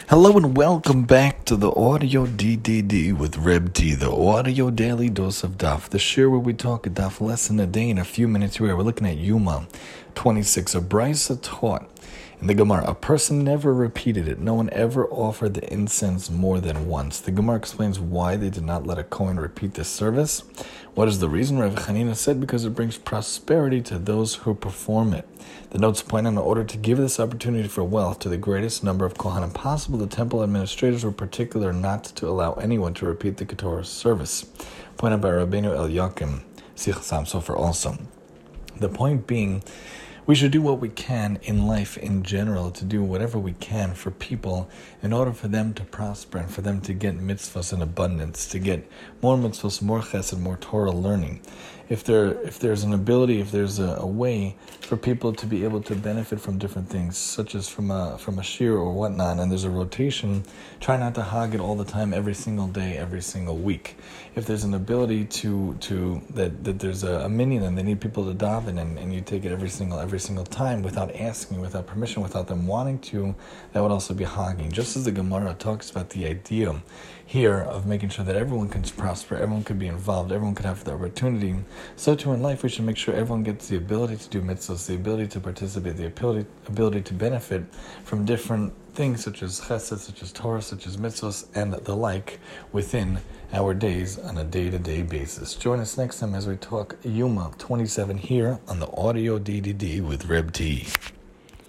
Hello and welcome back to the Audio DDD with Reb T, the Audio Daily Dose of Daf, the share where we talk a Daf lesson a day in a few minutes. We're looking at Yuma 26. A Brisa taught in the Gemara, a person never repeated it. No one ever offered the incense more than once. The Gemara explains why they did not let a Kohen repeat this service. What is the reason? Rav Chanina said because it brings prosperity to those who perform it. The notes point out in order to give this opportunity for wealth to the greatest number of Kohanim possible, the temple administrators were particular not to allow anyone to repeat the Ketorah service. Pointed out by Rabbeinu Eliakim, Sich Sam Sofer also. The point being, we should do what we can in life in general, to do whatever we can for people in order for them to prosper and for them to get mitzvahs in abundance, to get more mitzvahs, more chesed, more Torah learning. If there's an ability, if there's a way for people to be able to benefit from different things, such as from a shir or whatnot, and there's a rotation, try not to hog it all the time, every single day, every single week. If there's an ability that there's a minyan and they need people to daven and you take it every single time without asking, without permission, without them wanting to, that would also be hogging. Just as the Gemara talks about the idea here of making sure that everyone can prosper, everyone could be involved, everyone could have the opportunity, so too in life we should make sure everyone gets the ability to do mitzvahs, the ability to participate, the ability to benefit from different things such as chesed, such as Torah, such as mitzvahs, and the like within our days on a day-to-day basis. Join us next time as we talk Yuma 27 here on the Audio DDD with Reb T.